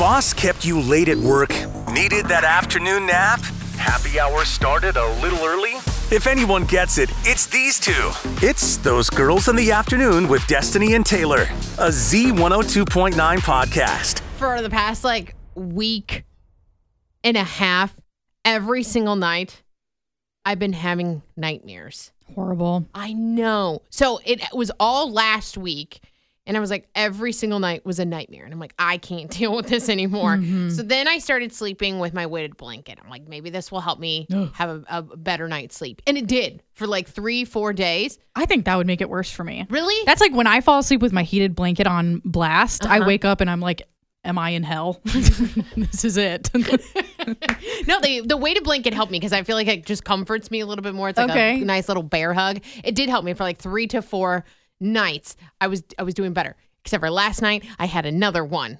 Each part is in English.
boss kept you late at work? Needed that afternoon nap? Happy hour started a little early? If anyone gets it, it's these two. It's Those Girls in the Afternoon with Destiny and Taylor, a Z102.9 podcast. For the past week and a half, every single night, I've been having nightmares. Horrible. I know. So it was all last week. And I was like, every single night was a nightmare. And I'm like, I can't deal with this anymore. Mm-hmm. So then I started sleeping with my weighted blanket. I'm like, maybe this will help me have a better night's sleep. And it did for 3-4 days. I think that would make it worse for me. Really? That's like when I fall asleep with my heated blanket on blast, I wake up and I'm like, am I in hell? This is it. No, the weighted blanket helped me because I feel like it just comforts me a little bit more. It's like a nice little bear hug. It did help me for 3 to 4 nights. I was doing better. Except for last night, I had another one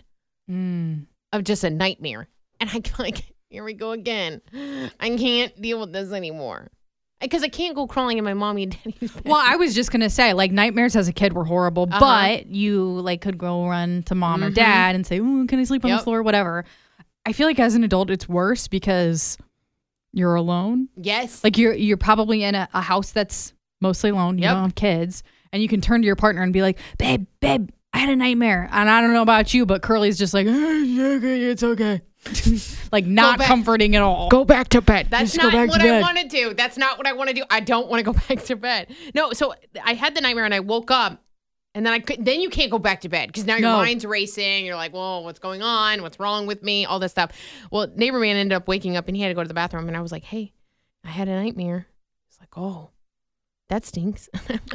of just a nightmare. And I'm like, here we go again. I can't deal with this anymore. Because I can't go crawling in my mommy and daddy's bed. Well, I was just going to say, nightmares as a kid were horrible, but you, could go run to mom or dad and say, ooh, can I sleep on the floor, whatever. I feel like as an adult, it's worse because you're alone. Yes. You're probably in a house that's mostly alone. You don't have kids. And you can turn to your partner and be like, babe, I had a nightmare. And I don't know about you, but Curly's just like, it's okay. Not comforting at all. Go back to bed. That's not what I want to do. That's not what I want to do. I don't want to go back to bed. No, so I had the nightmare and I woke up and then you can't go back to bed because now your mind's racing. You're like, well, what's going on? What's wrong with me? All this stuff. Well, neighbor man ended up waking up and he had to go to the bathroom. And I was like, hey, I had a nightmare. He's like, oh. That stinks.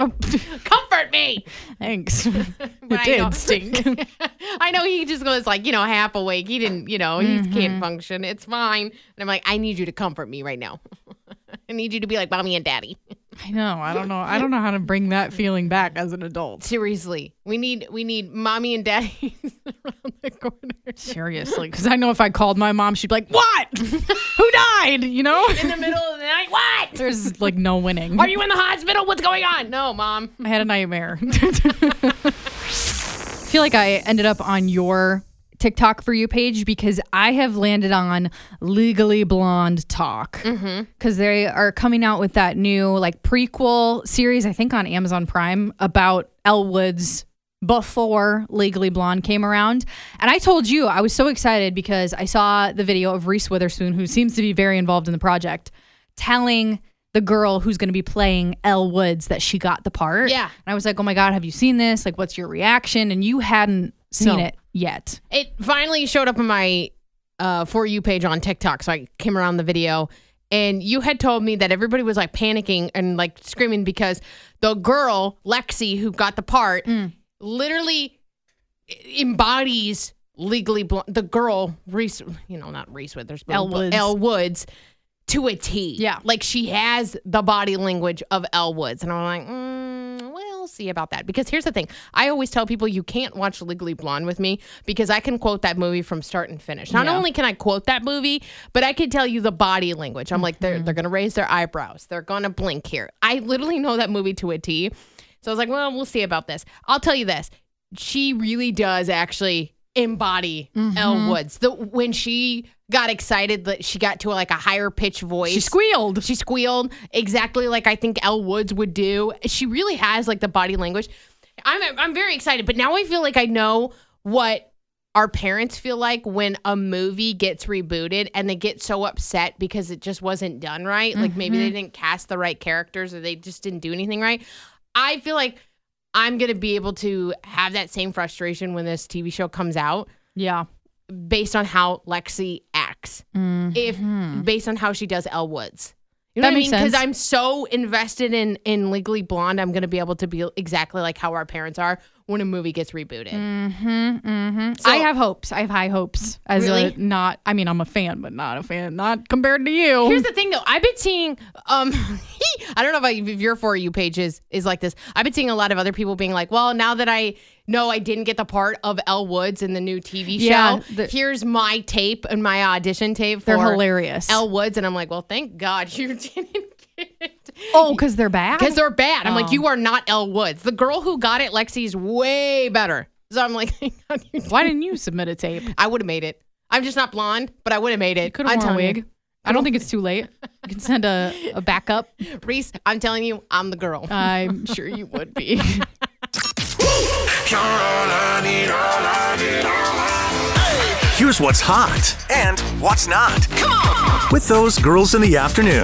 Comfort me. Thanks. It did stink. I know he just goes half awake. He didn't, he can't function. It's fine. And I'm like, I need you to comfort me right now. I need you to be like mommy and daddy. I know. I don't know how to bring that feeling back as an adult. Seriously. We need mommy and daddy around the corner. Seriously. Because I know if I called my mom, she'd be like, what? Who died? In the middle of the night. What? There's no winning. Are you in the hospital? What's going on? No, mom. I had a nightmare. I feel like I ended up on your TikTok For You page because I have landed on Legally Blonde Talk because they are coming out with that new prequel series, I think on Amazon Prime, about Elle Woods before Legally Blonde came around. And I told you I was so excited because I saw the video of Reese Witherspoon, who seems to be very involved in the project, telling the girl who's going to be playing Elle Woods that she got the part. Yeah. And I was like, oh my God, have you seen this? What's your reaction? And you hadn't seen it yet. It finally showed up on my For You page on TikTok. So I came around the video and you had told me that everybody was panicking and screaming because the girl, Lexi, who got the part, literally embodies Legally Blonde. The girl, Reese, not Reese Witherspoon, Elle Woods, to a T. Yeah. She has the body language of Elle Woods. And I'm like, we'll see about that. Because here's the thing. I always tell people you can't watch Legally Blonde with me because I can quote that movie from start and finish. Not only can I quote that movie, but I can tell you the body language. I'm like, they're going to raise their eyebrows. They're going to blink here. I literally know that movie to a T. So I was like, well, we'll see about this. I'll tell you this. She really does actually embody Elle Woods. When she got excited that she got to a higher pitch voice. She squealed exactly like I think Elle Woods would do. She really has the body language. I'm very excited, but now I feel like I know what our parents feel like when a movie gets rebooted and they get so upset because it just wasn't done right. Maybe they didn't cast the right characters or they just didn't do anything right. I feel like I'm going to be able to have that same frustration when this TV show comes out. Yeah. Based on how Lexi acts. Based on how she does Elle Woods. You know that what I makes mean? Because sense. I'm so invested in Legally Blonde, I'm going to be able to be exactly like how our parents are when a movie gets rebooted. So, I have hopes. I have high hopes. I'm a fan, but not a fan. Not compared to you. Here's the thing, though. I've been seeing, I don't know if your For You page is like this. I've been seeing a lot of other people being like, well, now that I know I didn't get the part of Elle Woods in the new TV show, here's my tape and my audition tape for they're hilarious. Elle Woods. And I'm like, well, thank God you didn't get it. Oh, because they're bad? Because they're bad. I'm like, you are not Elle Woods. The girl who got it, Lexi, is way better. So I'm like, why didn't you submit a tape? I would have made it. I'm just not blonde, but I would have made it. Could have worn a wig. I don't think it's too late. You can send a backup. Reese, I'm telling you, I'm the girl. I'm sure you would be. Here's what's hot and what's not. Come on! With those girls in the afternoon.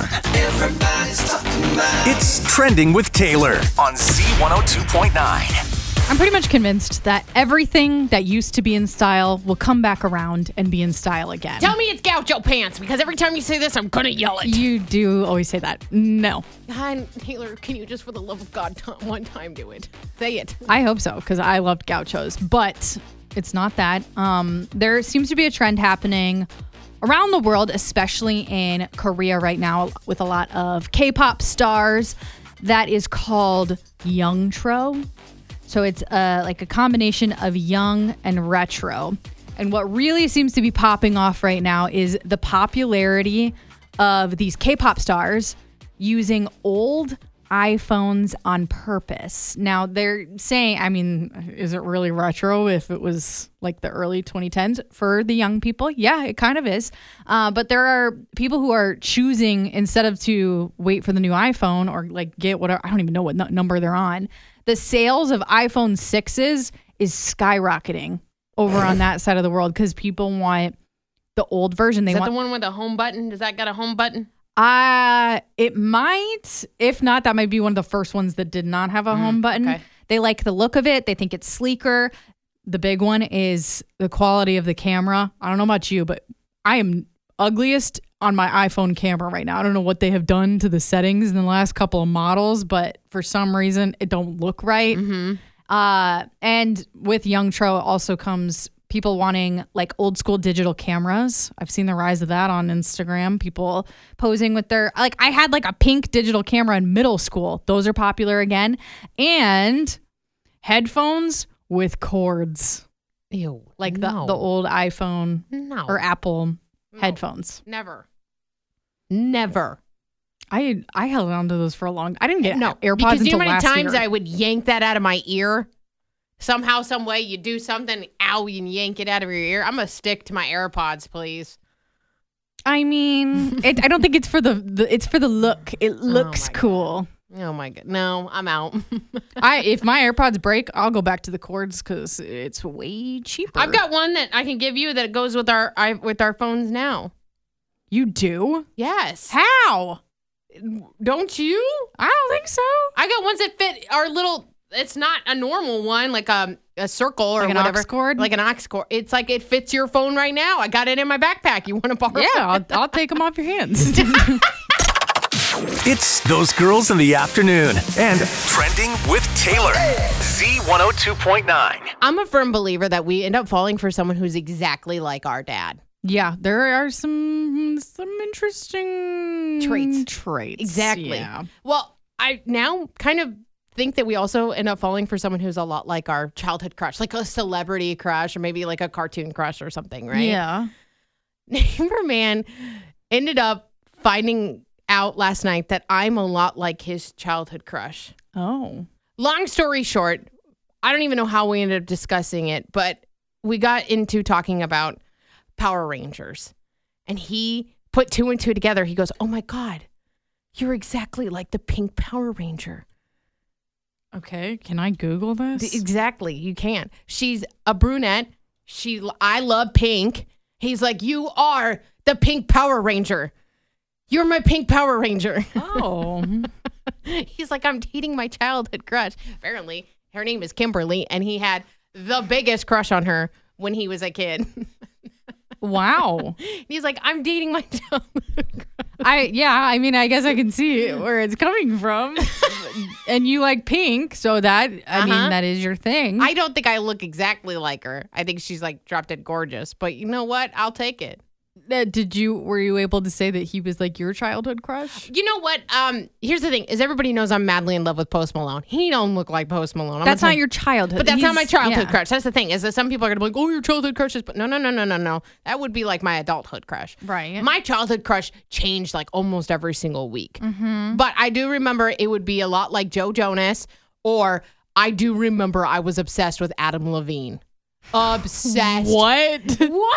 It's Trending with Taylor on Z102.9. I'm pretty much convinced that everything that used to be in style will come back around and be in style again. Tell me it's gaucho pants, because every time you say this, I'm going to yell it. You do always say that. No. God, Taylor, can you just, for the love of God, one time do it? Say it. I hope so, because I loved gauchos, but it's not that. There seems to be a trend happening around the world, especially in Korea right now, with a lot of K-pop stars, that is called Youngtro. So it's like a combination of young and retro. And what really seems to be popping off right now is the popularity of these K-pop stars using old iPhones on purpose. Now, they're saying, I mean, is it really retro if it was like the early 2010s for the young people? Yeah, it kind of is. But there are people who are choosing, instead of to wait for the new iPhone or like get whatever, I don't even know what number they're on. The sales of iPhone 6s is skyrocketing over on that side of the world because people want the old version. Is that the one with a home button? Does that got a home button? It might. If not, that might be one of the first ones that did not have a home button. Okay. They like the look of it. They think it's sleeker. The big one is the quality of the camera. I don't know about you, but I am ugliest on my iPhone camera right now. I don't know what they have done to the settings in the last couple of models, but for some reason it don't look right. Mm-hmm. And with Youngtro also comes people wanting like old school digital cameras. I've seen the rise of that on Instagram. People posing with their, like I had like a pink digital camera in middle school. Those are popular again. And headphones with cords. Ew. Like the old iPhone or Apple headphones. Never. I held on to those for a long. I didn't get AirPods because until you know how many last times year. I would yank that out of my ear. Somehow, some way, you do something, ow, and yank it out of your ear. I'm gonna stick to my AirPods, please. I mean, I don't think it's for it's for the look. It looks cool. Oh my God, no, I'm out. If my AirPods break, I'll go back to the cords because it's way cheaper. I've got one that I can give you that goes with our phones now. You do? Yes. How? Don't you? I don't think so. I got ones that fit our little. It's not a normal one, like a circle or like an whatever. aux cord? Like an aux cord. It's like it fits your phone right now. I got it in my backpack. You want to borrow? Yeah, I'll take them off your hands. It's those girls in the afternoon and Trending with Taylor. Z102.9. I'm a firm believer that we end up falling for someone who's exactly like our dad. Yeah, there are some interesting traits. Exactly. Yeah. Well, I now kind of think that we also end up falling for someone who's a lot like our childhood crush, like a celebrity crush or maybe like a cartoon crush or something, right? Yeah. Neighbor man ended up finding out last night that I'm a lot like his childhood crush. Oh. Long story short, I don't even know how we ended up discussing it, but we got into talking about Power Rangers. And he put two and two together. He goes, "Oh my God, you're exactly like the pink Power Ranger." Okay, can I Google this? Exactly, you can. She's a brunette. I love pink. He's like, "You are the pink Power Ranger. You're my pink Power Ranger." Oh. He's like, "I'm dating my childhood crush." Apparently, her name is Kimberly, and he had the biggest crush on her when he was a kid. Wow. He's like, "I'm dating my childhood crush." I mean, I guess I can see where it's coming from. And you like pink, so that, I mean, that is your thing. I don't think I look exactly like her. I think she's like drop dead gorgeous, but you know what? I'll take it. Were you able to say that he was like your childhood crush? You know what? Here's the thing: is everybody knows I'm madly in love with Post Malone. He don't look like Post Malone. That's not your childhood, but that's not my childhood crush. That's the thing: is that some people are gonna be like, "Oh, your childhood crushes," but no. That would be like my adulthood crush. Right. My childhood crush changed like almost every single week. Mm-hmm. But I do remember it would be a lot like Joe Jonas or I do remember I was obsessed with Adam Levine. Obsessed. What? What?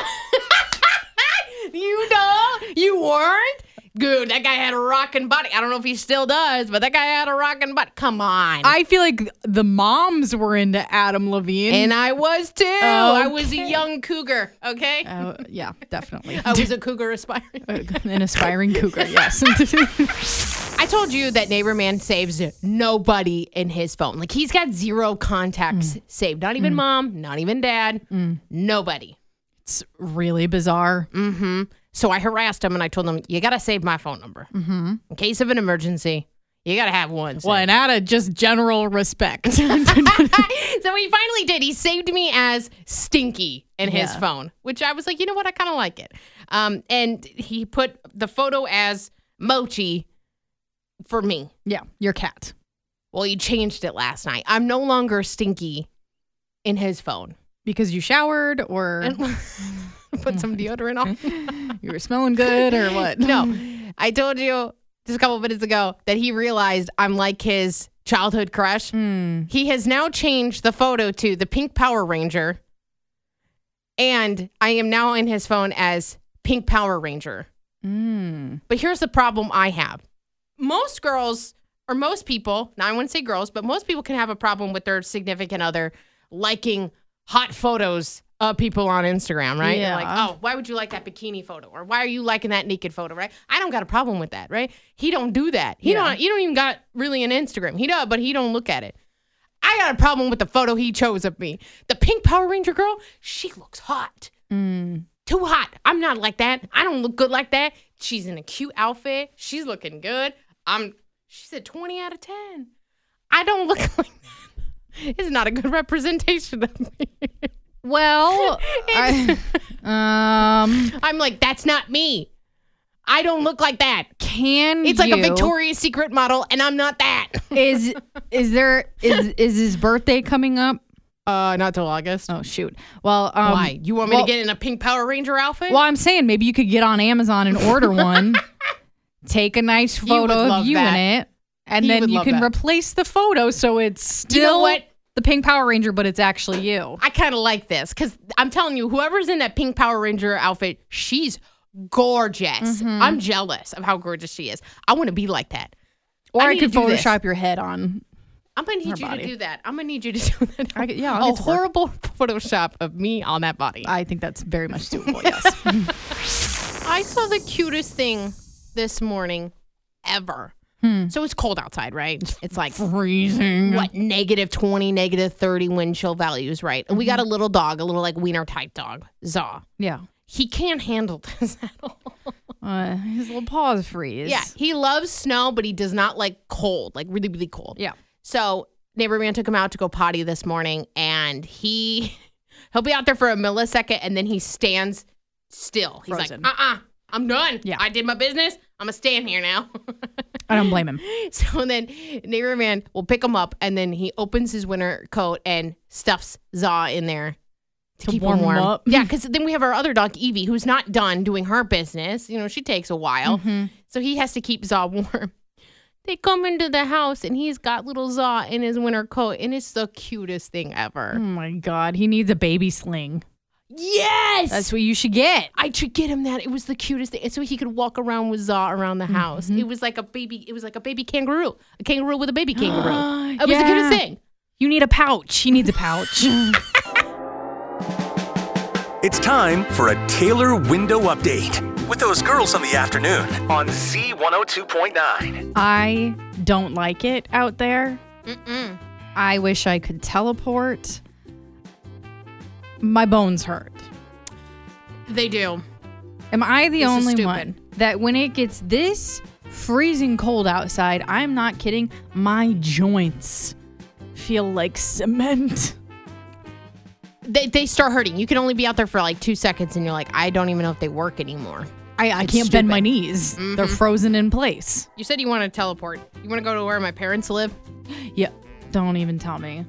You know? You weren't? Dude, that guy had a rockin' body. I don't know if he still does, but that guy had a rockin' body. Come on. I feel like the moms were into Adam Levine. And I was too. Okay. I was a young cougar, okay? Yeah, definitely. I was a cougar aspiring. An aspiring cougar, yes. I told you that Neighbor Man saves nobody in his phone. Like, he's got 0 contacts saved. Not even mom, not even dad, nobody. It's really bizarre. Mm-hmm. So I harassed him and I told him, you got to save my phone number. Mm-hmm. In case of an emergency, you got to have one. Well, and out of just general respect. So he finally did. He saved me as Stinky in his phone, which I was like, you know what? I kind of like it. And he put the photo as Mochi for me. Yeah, your cat. Well, he changed it last night. I'm no longer Stinky in his phone. Because you showered or And put some deodorant on. you were smelling good or what? No, I told you just a couple minutes ago that he realized I'm like his childhood crush. He has now changed the photo to the pink Power Ranger. And I am now in his phone as Pink Power Ranger. But here's the problem I have. Most girls, or most people, now I wouldn't say girls, but most people can have a problem with their significant other liking hot photos of people on Instagram, right? Yeah. Like, oh, why would you like that bikini photo? Or why are you liking that naked photo, right? I don't got a problem with that, right? He don't do that. You don't even got really an Instagram. He does, but he don't look at it. I got a problem with the photo he chose of me. The pink Power Ranger girl, she looks hot. Too hot. I'm not like that. I don't look good like that. She's in a cute outfit. She's looking good. She's a 20 out of 10. I don't look like that. It's not a good representation of me. Well, I'm like, that's not me. I don't look like that. It's like a Victoria's Secret model, and I'm not that. Is his birthday coming up? Not till August. Oh shoot. Well, why? You want me to get in a pink Power Ranger outfit? Well, I'm saying maybe you could get on Amazon and order one. Take a nice photo of you in it, and then you can replace the photo so it's still the pink Power Ranger, but it's actually you. I kind of like this because I'm telling you, whoever's in that pink Power Ranger outfit, she's gorgeous. I'm jealous of how gorgeous she is. I want to be like that. Or I could Photoshop your head on. I'm going to need you to do that. I'm going to need you to do that. I'll a horrible Photoshop of me on that body. I think that's very much doable, yes. I saw the cutest thing this morning ever. So it's cold outside, right? It's like freezing. What, -20, -30 wind chill values, right? And we got a little dog, a little like wiener type dog, Zaw. Yeah. He can't handle this at all. His little paws freeze. Yeah, he loves snow, but he does not like cold, like really, really cold. Yeah. So Neighbor Man took him out to go potty this morning, and he'll be out there for a millisecond, and then he stands still. He's frozen. like, I'm done. Yeah. I did my business. I'm going to stand here now. I don't blame him. So then Neighbor Man will pick him up, and then he opens his winter coat and stuffs Zaw in there to keep him warm. Up. Yeah, because then we have our other dog, Evie, who's not done doing her business. You know, she takes a while. So he has to keep Zaw warm. They come into the house, and he's got little Zaw in his winter coat, and it's the cutest thing ever. Oh, my God. He needs a baby sling. Yes! That's what you should get. I should get him that. It was the cutest thing. So he could walk around with Zaw around the house. It was like a baby. It was like a baby kangaroo. A kangaroo with a baby kangaroo. It was the cutest thing. You need a pouch. He needs a pouch. It's time for a Taylor window update with those girls in the afternoon on C102.9. I don't like it out there. I wish I could teleport. My bones hurt. They do. Am I the only stupid. one that when it gets this freezing cold outside, I'm not kidding, my joints feel like cement? They start hurting. You can only be out there for like 2 seconds, and you're like, I don't even know if they work anymore. I can't bend my knees. They're frozen in place. You said you want to teleport. You want to go to where my parents live? Yeah. Don't even tell me.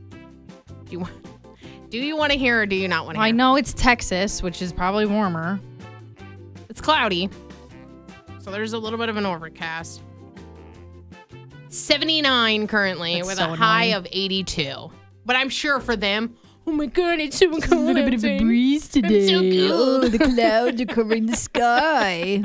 Do you want to hear or do you not want to hear? I know it's Texas, which is probably warmer. It's cloudy. So there's a little bit of an overcast. 79 currently with a high of 82. But I'm sure for them, oh my God, it's so cold. A little bit of a breeze today. So cool. Oh, the clouds are covering the sky.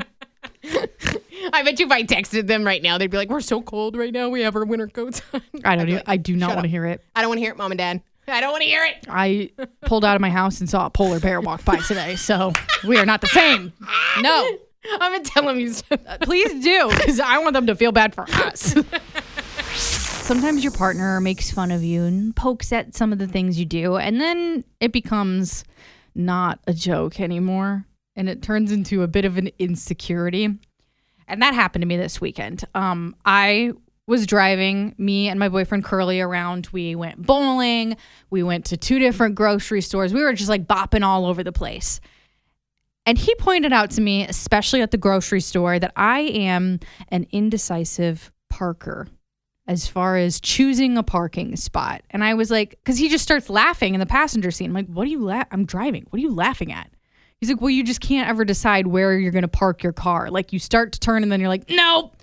I bet you if I texted them right now, they'd be like, we're so cold right now. We have our winter coats on. I do not want to hear it. I don't want to hear it, Mom and Dad. I don't want to hear it. I pulled out of my house and saw a polar bear walk by today, so we are not the same. No. I'm going to tell them you said that. Please do, because I want them to feel bad for us. Sometimes your partner makes fun of you and pokes at some of the things you do, and then it becomes not a joke anymore, and it turns into a bit of an insecurity. And that happened to me this weekend. I was driving me and my boyfriend Curly around. We went bowling. We went to 2 different grocery stores. We were just like bopping all over the place. And he pointed out to me, especially at the grocery store, that I am an indecisive parker as far as choosing a parking spot. And I was like, because he just starts laughing in the passenger seat. I'm like, what are you I'm driving. What are you laughing at? He's like, well, you just can't ever decide where you're going to park your car. Like you start to turn and then you're like, no,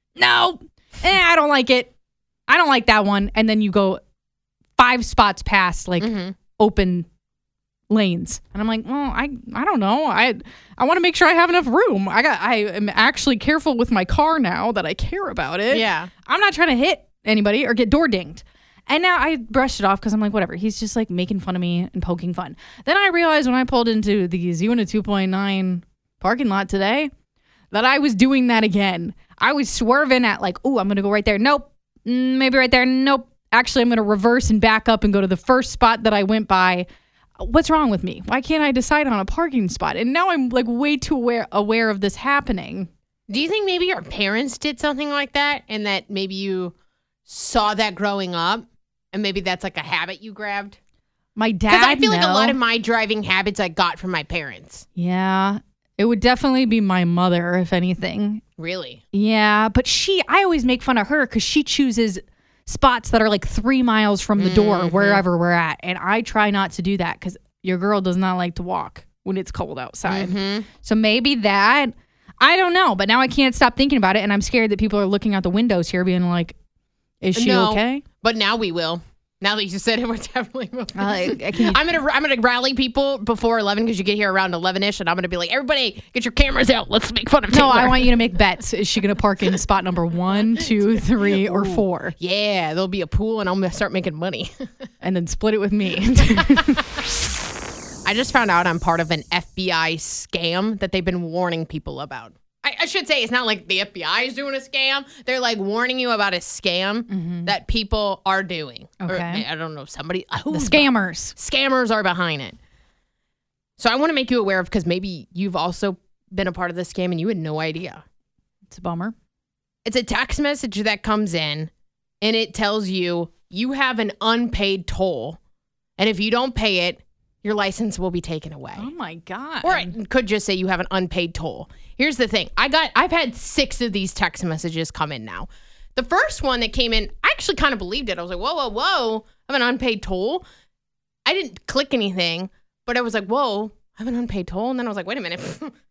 I don't like it. I don't like that one. And then you go 5 spots past like open lanes. And I'm like, well, I don't know. I want to make sure I have enough room. I am actually careful with my car now that I care about it. Yeah. I'm not trying to hit anybody or get door dinged. And now I brushed it off because I'm like, whatever. He's just like making fun of me and poking fun. Then I realized when I pulled into the Zuna 2.9 parking lot today that I was doing that again. I was swerving at like, oh, I'm going to go right there. Nope. Maybe right there. Nope. Actually, I'm going to reverse and back up and go to the first spot that I went by. What's wrong with me? Why can't I decide on a parking spot? And now I'm like way too aware of this happening. Do you think maybe your parents did something like that and that maybe you saw that growing up and maybe that's like a habit you grabbed? My dad, because I feel like a lot of my driving habits I got from my parents. Yeah. It would definitely be my mother, if anything. Really? Yeah. But I always make fun of her because she chooses spots that are like 3 miles from the door, wherever we're at. And I try not to do that because your girl does not like to walk when it's cold outside. So maybe that, I don't know. But now I can't stop thinking about it. And I'm scared that people are looking out the windows here being like, is she okay? But now we will. Now that you said it, we're definitely moving. I can't. I'm gonna rally people before 11 because you get here around 11ish, and I'm gonna be like, everybody, get your cameras out. Let's make fun of Taylor. No, I want you to make bets. Is she gonna park in spot number 1, 2, 3, or 4? Yeah, there'll be a pool, and I'm gonna start making money, and then split it with me. I just found out I'm part of an FBI scam that they've been warning people about. I should say it's not like the FBI is doing a scam. They're like warning you about a scam that people are doing. Okay. Or, I don't know, somebody. The scammers. Scammers are behind it. So I want to make you aware of, because maybe you've also been a part of this scam and you had no idea. It's a bummer. It's a text message that comes in and it tells you you have an unpaid toll. And if you don't pay it, your license will be taken away. Oh my God. Or it could just say you have an unpaid toll. Here's the thing. I've had 6 of these text messages come in now. The first one that came in, I actually kind of believed it. I was like, whoa. I have an unpaid toll. I didn't click anything, but I was like, whoa, I have an unpaid toll. And then I was like, wait a minute.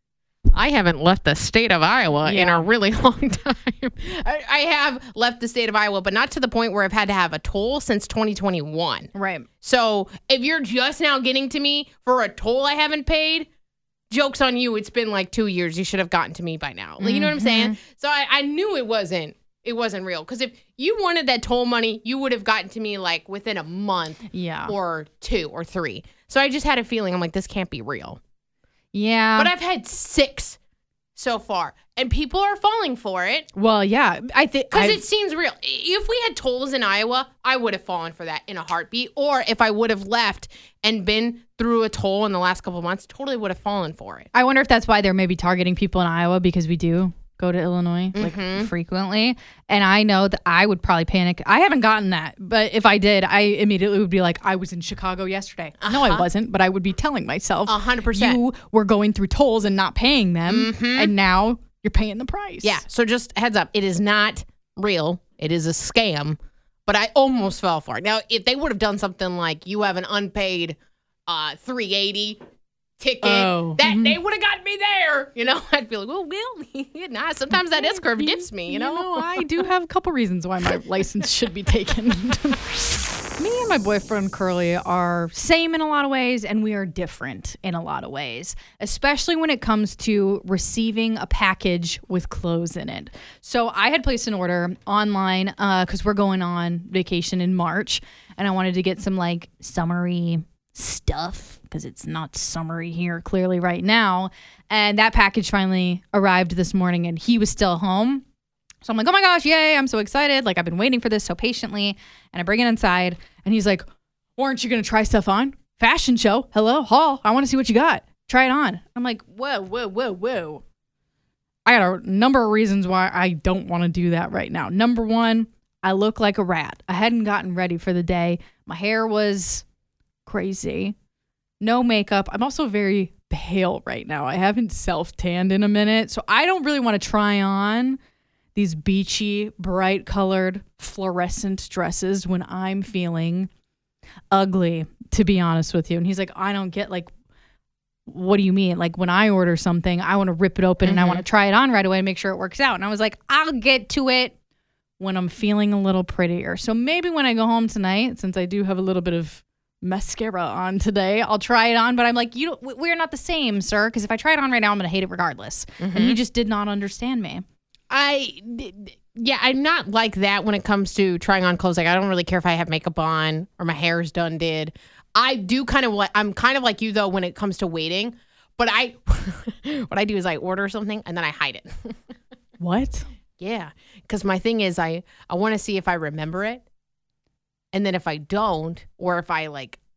I haven't left the state of Iowa in a really long time. I have left the state of Iowa, but not to the point where I've had to have a toll since 2021. Right. So if you're just now getting to me for a toll I haven't paid, joke's on you. It's been like 2 years. You should have gotten to me by now. Like, you know what I'm saying? So I knew it wasn't real. Because if you wanted that toll money, you would have gotten to me like within a month or 2 or 3. So I just had a feeling. I'm like, this can't be real. Yeah. But I've had 6 so far, and people are falling for it. Well, yeah. I think because it seems real. If we had tolls in Iowa, I would have fallen for that in a heartbeat. Or if I would have left and been through a toll in the last couple of months, totally would have fallen for it. I wonder if that's why they're maybe targeting people in Iowa, because we do go to Illinois like frequently. And I know that I would probably panic. I haven't gotten that, but if I did, I immediately would be like, I was in Chicago yesterday. No, I wasn't, but I would be telling myself 100%. You were going through tolls and not paying them, and now you're paying the price. Yeah. So just heads up, it is not real. It is a scam, but I almost fell for it. Now, if they would have done something like you have an unpaid $380 ticket. They would have got me there. I'd be like, well, nah, sometimes that S-curve gets me, I do have a couple reasons why my license should be taken. Me and my boyfriend Curly are same in a lot of ways, and we are different in a lot of ways, especially when it comes to receiving a package with clothes in it. So I had placed an order online because we're going on vacation in March, and I wanted to get some like summery stuff because it's not summery here clearly right now. And that package finally arrived this morning, and he was still home. So I'm like, oh my gosh, yay, I'm so excited. Like, I've been waiting for this so patiently. And I bring it inside, and he's like, well, aren't you going to try stuff on? Fashion show. Hello, haul. I want to see what you got. Try it on. I'm like, whoa. I got a number of reasons why I don't want to do that right now. Number one, I look like a rat. I hadn't gotten ready for the day. My hair was crazy. No makeup. I'm also very pale right now. I haven't self-tanned in a minute. So I don't really want to try on these beachy, bright colored, fluorescent dresses when I'm feeling ugly, to be honest with you. And he's like, I don't get, like, what do you mean? Like, when I order something, I want to rip it open and I want to try it on right away and make sure it works out. And I was like, I'll get to it when I'm feeling a little prettier. So maybe when I go home tonight, since I do have a little bit of mascara on today, I'll try it on. But I'm like, we're not the same, sir, because if I try it on right now, I'm going to hate it regardless. And he just did not understand me. I'm not like that when it comes to trying on clothes. Like, I don't really care if I have makeup on or my hair's did. I do I'm kind of like you, though, when it comes to waiting. But what I do is I order something and then I hide it. What? Yeah. Because my thing is I want to see if I remember it. And then if I don't, or if I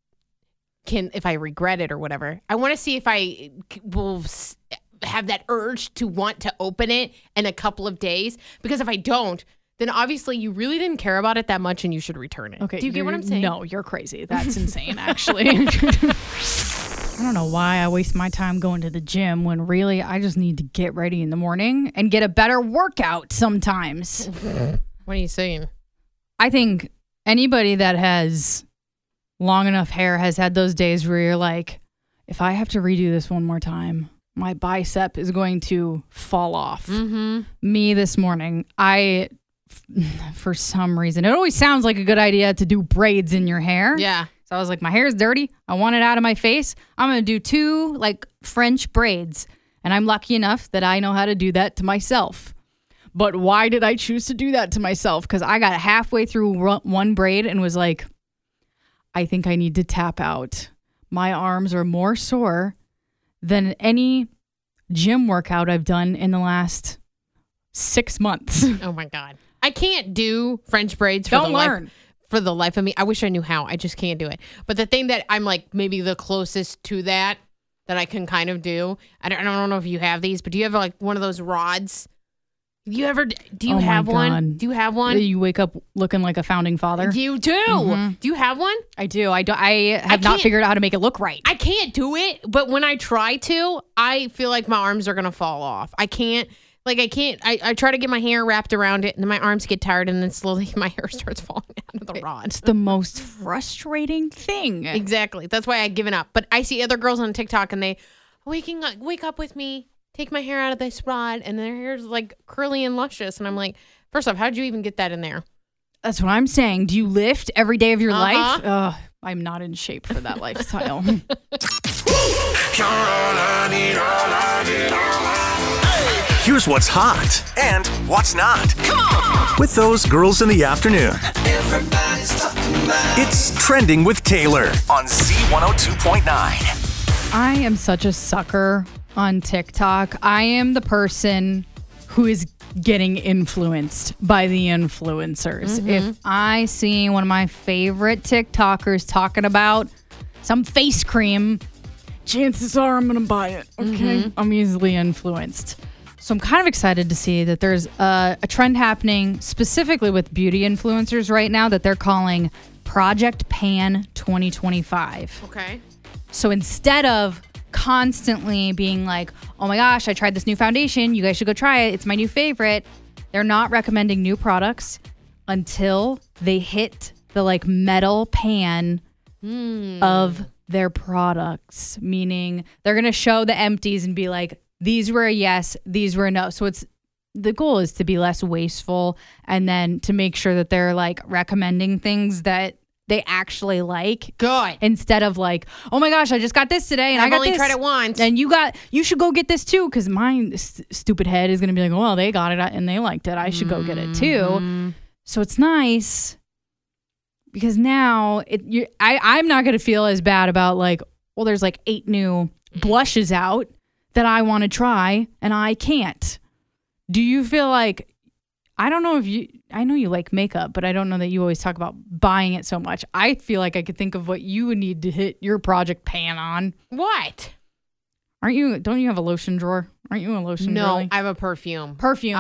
if I regret it or whatever, I want to see if I will have that urge to want to open it in a couple of days. Because if I don't, then obviously you really didn't care about it that much and you should return it. Okay. Do you get what I'm saying? No, you're crazy. That's insane, actually. I don't know why I waste my time going to the gym when really I just need to get ready in the morning and get a better workout sometimes. What are you saying? I think anybody that has long enough hair has had those days where you're like, if I have to redo this one more time, my bicep is going to fall off. Me this morning, for some reason, it always sounds like a good idea to do braids in your hair. Yeah. So I was like, my hair is dirty. I want it out of my face. I'm going to do 2 French braids. And I'm lucky enough that I know how to do that to myself. But why did I choose to do that to myself? Because I got halfway through one braid and was like, I think I need to tap out. My arms are more sore than any gym workout I've done in the last 6 months. Oh my God. I can't do French braids for the life of me. I wish I knew how. I just can't do it. But the thing that I'm like maybe the closest to that I can kind of do, I don't know if you have these, but do you have like one of those rods? Do you have one? Do you have one? You wake up looking like a founding father. You do. Do you have one? I do. I have not figured out how to make it look right. I can't do it, but when I try to, I feel like my arms are going to fall off. I can't. I try to get my hair wrapped around it, and then my arms get tired, and then slowly my hair starts falling out of the rod. It's the most frustrating thing. Exactly. That's why I've given up. But I see other girls on TikTok, and they wake up with me. Take my hair out of this rod, and their hair's like curly and luscious. And I'm like, first off, how'd you even get that in there? That's what I'm saying. Do you lift every day of your life? I'm not in shape for that lifestyle. Here's what's hot and what's not. Come on! With those girls in the afternoon. Everybody's talking about it's Trending with Taylor on Z102.9. I am such a sucker on TikTok. I am the person who is getting influenced by the influencers. If I see one of my favorite TikTokers talking about some face cream, chances are I'm going to buy it. Okay. I'm easily influenced. So I'm kind of excited to see that there's a trend happening specifically with beauty influencers right now that they're calling Project Pan 2025. Okay. So instead of constantly being like, oh my gosh, I tried this new foundation, you guys should go try it, it's my new favorite, they're not recommending new products until they hit the metal pan of their products, meaning they're going to show the empties and be like, these were a yes, these were a no. So the goal is to be less wasteful and then to make sure that they're like recommending things that they actually like. Good. Instead of like, oh my gosh, I just got this today and I got only this. tried it once. And you should go get this too, because my stupid head is going to be like, well, they got it and they liked it. I should go get it too. So it's nice because now I'm not going to feel as bad about like, well, there's like 8 new blushes out that I want to try and I can't. Do you feel like, I don't know I know you like makeup, but I don't know that you always talk about buying it so much. I feel like I could think of what you would need to hit your project pan on. What? Don't you have a lotion drawer? Aren't you a lotion drawer? No, I have a perfume.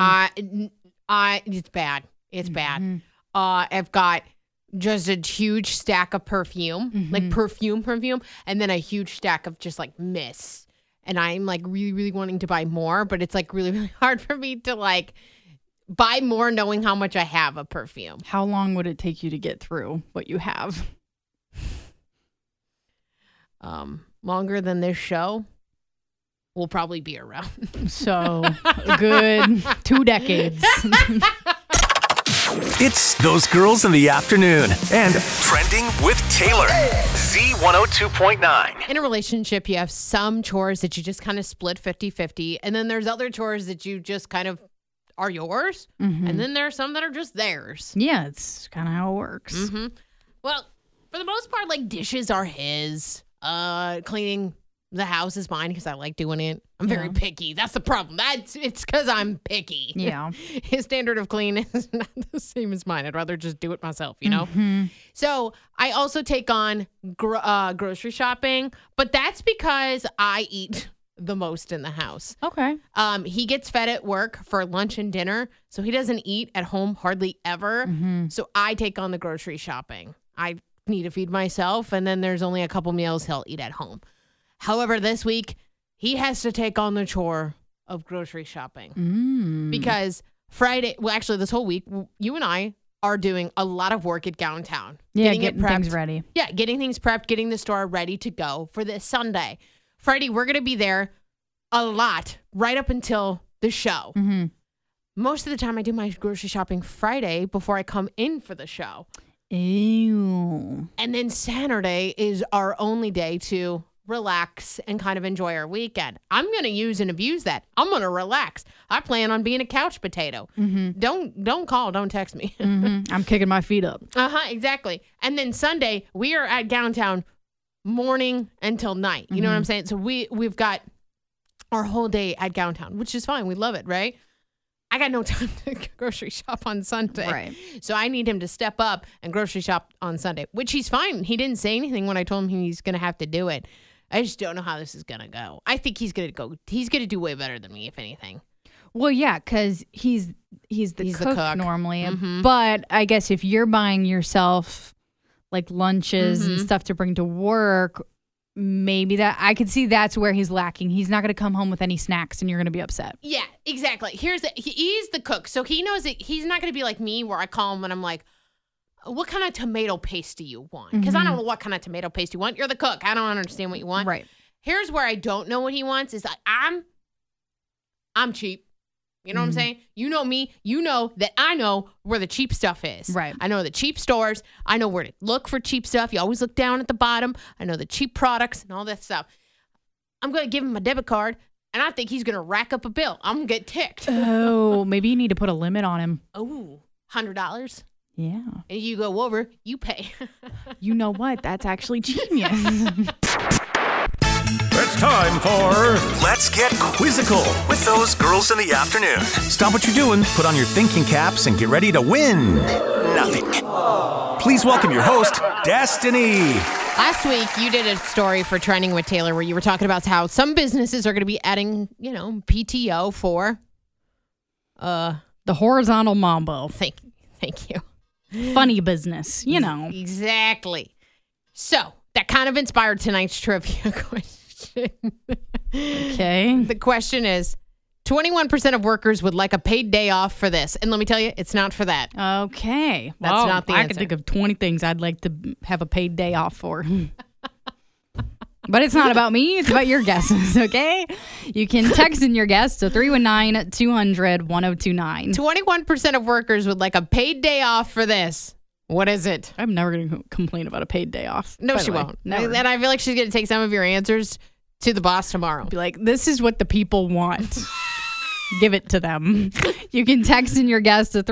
It's bad. It's bad. I've got just a huge stack of perfume, like perfume, and then a huge stack of just like mists. And I'm like really, really wanting to buy more, but it's like really, really hard for me to like buy more knowing how much I have of perfume. How long would it take you to get through what you have? Longer than this show. We'll probably be around. So a good 2 decades. It's Those Girls in the Afternoon and Trending with Taylor. Z102.9. In a relationship, you have some chores that you just kind of split 50-50. And then there's other chores that you just kind of are yours. And then there are some that are just theirs. Yeah, it's kind of how it works. Well, for the most part, like dishes are his. Cleaning the house is mine because I like doing it. I'm very picky. That's the problem. It's because I'm picky. Yeah. His standard of clean is not the same as mine. I'd rather just do it myself, you know? So I also take on grocery shopping, but that's because I eat the most in the house. Okay. He gets fed at work for lunch and dinner, so he doesn't eat at home hardly ever. So I take on the grocery shopping. I need to feed myself, and then there's only a couple meals he'll eat at home. However, this week, he has to take on the chore of grocery shopping because Friday, well, actually this whole week, you and I are doing a lot of work at Downtown. Yeah, getting things ready. Yeah, getting things prepped, getting the store ready to go for this Sunday. Friday, we're going to be there a lot right up until the show. Most of the time, I do my grocery shopping Friday before I come in for the show. Ew. And then Saturday is our only day to relax and kind of enjoy our weekend. I'm going to use and abuse that. I'm going to relax. I plan on being a couch potato. Don't call, don't text me. I'm kicking my feet up. Exactly. And then Sunday, we are at Downtown morning until night. You know what I'm saying? So we've got our whole day at Downtown, which is fine. We love it, right? I got no time to grocery shop on Sunday. Right. So I need him to step up and grocery shop on Sunday, which he's fine. He didn't say anything when I told him he's going to have to do it. I just don't know how this is going to go. I think he's going to do way better than me, if anything. Well, yeah, because he's the cook normally. But I guess if you're buying yourself like lunches and stuff to bring to work, maybe that I could see that's where he's lacking. He's not going to come home with any snacks and you're going to be upset. Yeah, exactly. He's the cook. So he knows that he's not going to be like me where I call him and I'm like, what kind of tomato paste do you want? Because I don't know what kind of tomato paste you want. You're the cook. I don't understand what you want. Right. Here's where I don't know what he wants is that I'm cheap. You know what I'm saying? You know me. You know that I know where the cheap stuff is. Right. I know the cheap stores. I know where to look for cheap stuff. You always look down at the bottom. I know the cheap products and all that stuff. I'm going to give him my debit card, and I think he's going to rack up a bill. I'm going to get ticked. Oh, maybe you need to put a limit on him. Oh, $100? Yeah. And you go over, you pay. You know what? That's actually genius. It's time for Let's Get Quizzical with Those Girls in the Afternoon. Stop what you're doing, put on your thinking caps, and get ready to win nothing. Please welcome your host, Destiny. Last week, you did a story for Trending with Taylor where you were talking about how some businesses are going to be adding, PTO for the horizontal mambo. Thank you. Funny business, Exactly. So that kind of inspired tonight's trivia question. Okay. The question is, 21% of workers would like a paid day off for this. And let me tell you, it's not for that. Okay. That's not the answer. I can think of 20 things I'd like to have a paid day off for. But it's not about me. It's about your guesses, okay? You can text in your guess to 319-200-1029. 21% of workers would like a paid day off for this. What is it? I'm never going to complain about a paid day off. No, she won't. Never. And I feel like she's going to take some of your answers to the boss tomorrow. Be like, this is what the people want. Give it to them. You can text in your guess to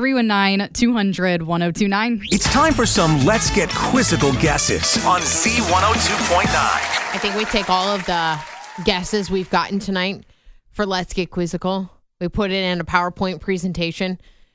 319-200-1029. It's time for some Let's Get Quizzical guesses on Z102.9. I think we take all of the guesses we've gotten tonight for Let's Get Quizzical. We put it in a PowerPoint presentation,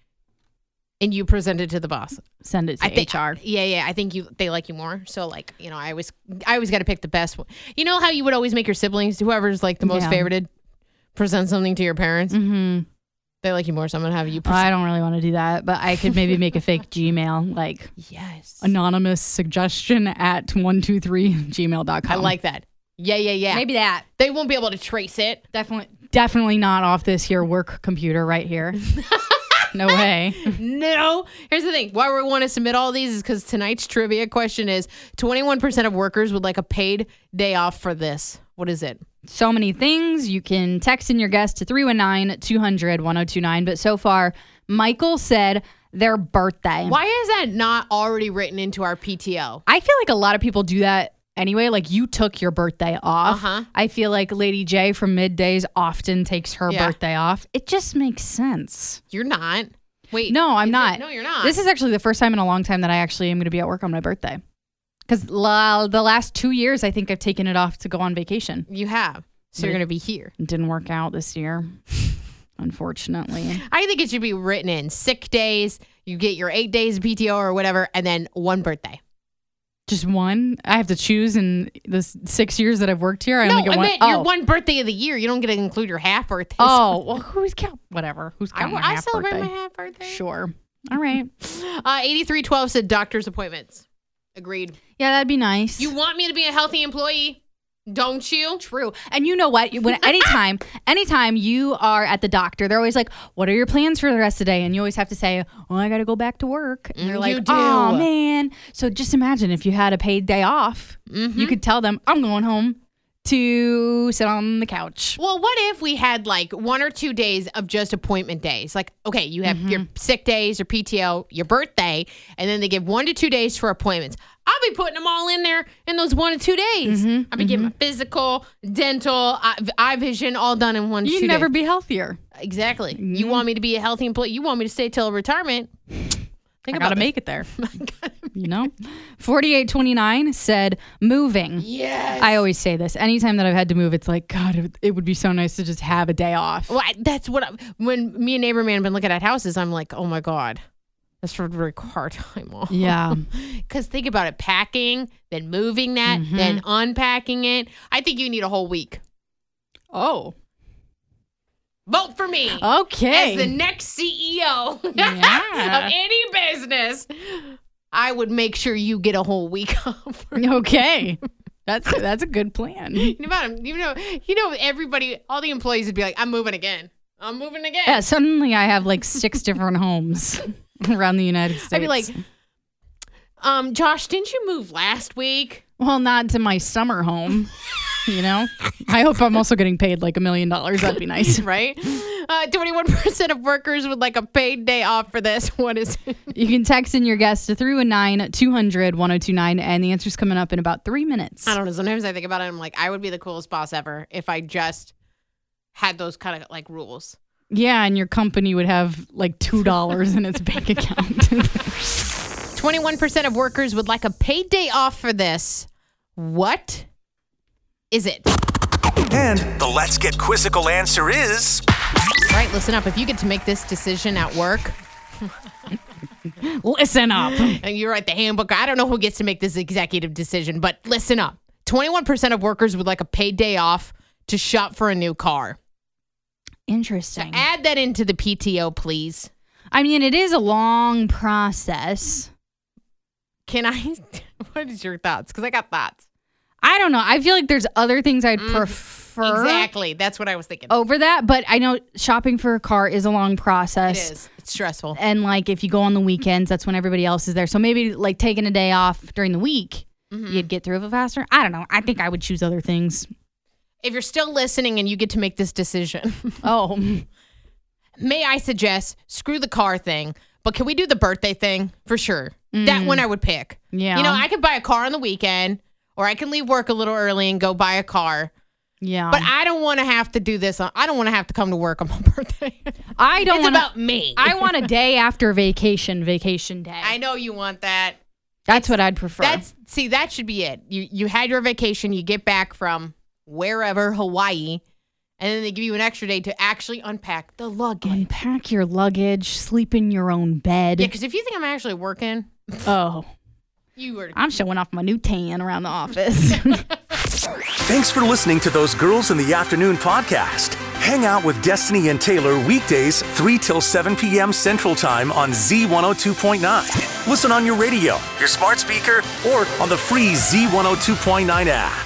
and you present it to the boss. Send it to HR. Yeah. I think they like you more. So, like, you know, I always got to pick the best one. You know how you would always make your siblings, whoever's like the most favorited, present something to your parents? Mm-hmm. They like you more, so I'm going to have you I don't really want to do that, but I could maybe make a fake Gmail, like anonymous suggestion at 123gmail.com. I like that. Yeah. Maybe that. They won't be able to trace it. Definitely not off this here work computer right here. No way. No. Here's the thing. Why we want to submit all these is because tonight's trivia question is 21% of workers would like a paid day off for this. What is it? So many things. You can text in your guess to 319-200-1029. But so far, Michael said their birthday. Why is that not already written into our PTO? I feel like a lot of people do that anyway. Like, you took your birthday off. I feel like Lady J from Middays often takes her birthday off. It just makes sense. You're not. Wait. No, I'm not. No, you're not. This is actually the first time in a long time that I actually am going to be at work on my birthday. Because the last 2 years, I think I've taken it off to go on vacation. You have. So you're going to be here. It didn't work out this year, unfortunately. I think it should be written in sick days. You get your 8 days of PTO or whatever, and then one birthday. Just one? I have to choose in the 6 years that I've worked here? I only get one. Your one birthday of the year. You don't get to include your half birthdays. Oh, well, who's counting? Whatever. Who's counting my half birthday? I celebrate my half birthday. Sure. All right. 8312 said doctor's appointments. Agreed. Yeah, that'd be nice. You want me to be a healthy employee, don't you? True. And you know what? Anytime you are at the doctor, they're always like, what are your plans for the rest of the day? And you always have to say, well, I got to go back to work. And they're like, oh, man. So just imagine if you had a paid day off, you could tell them, I'm going home to sit on the couch. Well, what if we had like 1 or 2 days of just appointment days? Like, okay, you have your sick days, your PTO, your birthday, and then they give 1 to 2 days for appointments. I'll be putting them all in there in those 1 to 2 days. I'll be getting my physical, dental, eye vision all done in 1 to 2 days. You'd never be healthier. Exactly. You want me to be a healthy employee? You want me to stay till retirement? I gotta make it there. 4829 said moving. Yes. I always say this. Anytime that I've had to move, it's like, God, it would be so nice to just have a day off. Well, that's what when me and Neighbor Man have been looking at houses, I'm like, oh my God, that's a very hard time off. Yeah. Because think about it, packing, then moving that, then unpacking it. I think you need a whole week. Oh. Vote for me. Okay. As the next CEO of any business, I would make sure you get a whole week off. Okay. That's a good plan. You know, everybody, all the employees would be like, I'm moving again. Yeah, suddenly I have like 6 different homes around the United States. I'd be like, Josh, didn't you move last week? Well, not to my summer home. You know, I hope I'm also getting paid like $1 million. That'd be nice. Right? 21% of workers would like a paid day off for this. What is it? You can text in your guess to 319-200-1029, and the answer's coming up in about 3 minutes. I don't know. Sometimes I think about it, I'm like, I would be the coolest boss ever if I just had those kind of like rules. Yeah, and your company would have like $2 in its bank account. 21% of workers would like a paid day off for this. What is it? And the Let's Get Quizzical answer is... All right, listen up. If you get to make this decision at work... Listen up. And you're at the handbook. I don't know who gets to make this executive decision, but listen up. 21% of workers would like a paid day off to shop for a new car. Interesting. So add that into the PTO, please. I mean, it is a long process. What is your thoughts? Because I got thoughts. I don't know. I feel like there's other things I'd prefer. Exactly. That's what I was thinking. Over that. But I know shopping for a car is a long process. It is. It's stressful. And like if you go on the weekends, that's when everybody else is there. So maybe like taking a day off during the week you'd get through it faster. I don't know. I think I would choose other things. If you're still listening and you get to make this decision, may I suggest screw the car thing, but can we do the birthday thing for sure? That one I would pick. Yeah. You know, I could buy a car on the weekend, or I can leave work a little early and go buy a car. Yeah. But I don't want to have to do this. I don't want to have to come to work on my birthday. It's about me. I want a day after vacation day. I know you want that. That's what I'd prefer. That should be it. You had your vacation, you get back from wherever, Hawaii, and then they give you an extra day to actually unpack the luggage. Unpack your luggage, sleep in your own bed. Yeah, because if you think I'm actually working, I'm showing off my new tan around the office. Thanks for listening to Those Girls in the Afternoon podcast. Hang out with Destiny and Taylor weekdays 3 till 7 p.m. Central Time on Z102.9. Listen on your radio, your smart speaker, or on the free Z102.9 app.